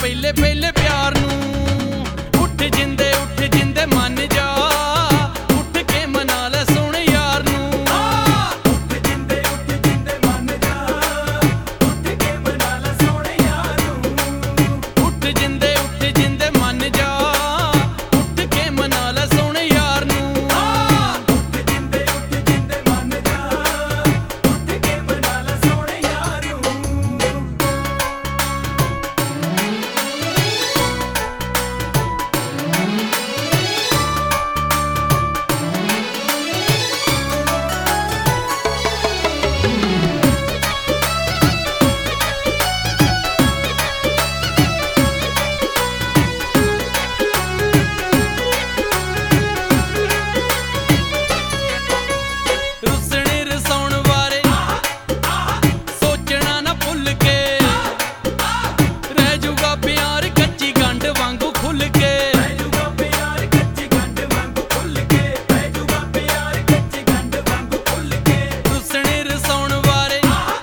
ਪਹਿਲੇ ਪਹਿਲੇ ਪਿਆਰ ਨੂੰ। ਉੱਠ ਜਿੰਦੇ ਮੰਨ ਜਾ, ਉੱਠ ਕੇ ਮਨਾ ਲੈ ਸੋਹਣੇ ਯਾਰ ਨੂੰ। ਉੱਠ ਜਿੰਦੇ ਮੰਨ ਜਾ, ਉੱਠ ਕੇ ਮਨਾ ਲੈ ਸੋਹਣੇ ਯਾਰ ਨੂੰ। ਉੱਠ ਜਿੰਦੇ ਮੰਨ ਜਾ, ਉੱਠ ਕੇ ਮਨਾ ਲੈ ਸੋਹਣੇ ਯਾਰ ਨੂੰ। ਉੱਠ ਜਿੰਦੇ ਮੰਨ ਜਾ, ਉੱਠ ਕੇ ਮਨਾ ਲੈ ਸੋਹਣੇ ਯਾਰ ਨੂੰ। ਰੁੱਸਣੇ ਰਸਾਉਣ ਬਾਰੇ ਸੋਚਣਾ ਨਾ ਭੁੱਲ ਕੇ, ਰਹਿ ਜੂਗਾ ਪਿਆਰ ਕੱਚੀ ਗੰਢ ਵਾਂਗੂ ਖੁੱਲ ਕੇ। ਰਹਿ ਜੂਗਾ ਪਿਆਰ ਕੱਚੀ ਗੰਢ ਵਾਂਗੂ ਖੁੱਲ ਕੇ, ਰਹਿ ਜੂਗਾ ਪਿਆਰ ਕੱਚੀ ਗੰਢ ਵਾਂਗੂ ਖੁੱਲ ਕੇ। ਰੁੱਸਣੇ ਰਸਾਉਣ ਬਾਰੇ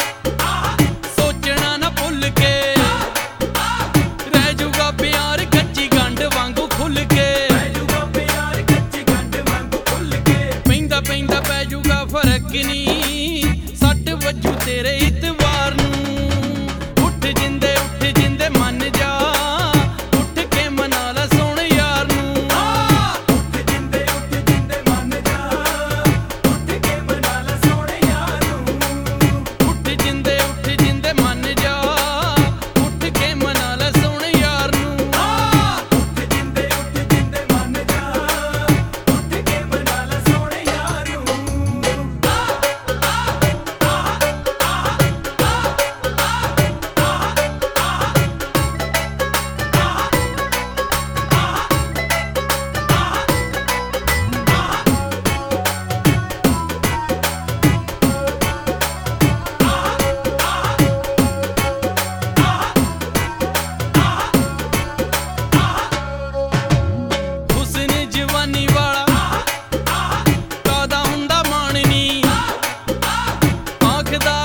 ਸੋਚਣਾ ਨਾ ਭੁੱਲ ਕੇ, ਰਹਿ ਜੂਗਾ ਪਿਆਰ ਕੱਚੀ ਗੰਢ ਵਾਂਗੂ ਖੁੱਲ ਕੇ। ਰਹਿ ਜੂਗਾ ਪਿਆਰ ਕੱਚੀ ਗੰਢ ਵਾਂਗੂ ਖੁੱਲ ਕੇ। ਪੈਂਦਾ ਪੈਂਦਾ ਪੈ ਜੂਗਾ ਫਰਕ ਨੀ, ਸੱਟ ਵੱਜੂ ਤੇਰੇ ਇਤਵਾਰ ਨੂੰ। ਉੱਠ ਜਿੰਦੇ ਮੰਨ ਜਾ, ਉੱਠ ਕੇ ਮਨਾ ਲੈ ਸੋਹਣੇ ਯਾਰ ਨੂੰ। ਉੱਠ ਜਿੰਦੇ ਮੰਨ ਜਾ, ਉੱਠ ਕੇ ਮਨਾ ਲੈ ਸੋਹਣੇ ਯਾਰ ਨੂੰ। ਉੱਠ ਜਿੰਦੇ ਮੰਨ ਜਾ, ਉੱਠ ਕੇ ਮਨਾ ਲੈ ਸੋਹਣੇ ਯਾਰ ਨੂੰ। ਉੱਠ ਜਿੰਦੇ ਮੰਨ ਜਾ, ਉੱਠ ਕੇ ਮਨਾ ਲੈ ਸੋਹਣੇ ਯਾਰ ਨੂੰ। ਹੁਸਨ ਜਵਾਨੀ ਵਾਲਾ ਕਾਦਾ ਹੁੰਦਾ ਮਾਣ ਨੀ, ਆਖਦਾ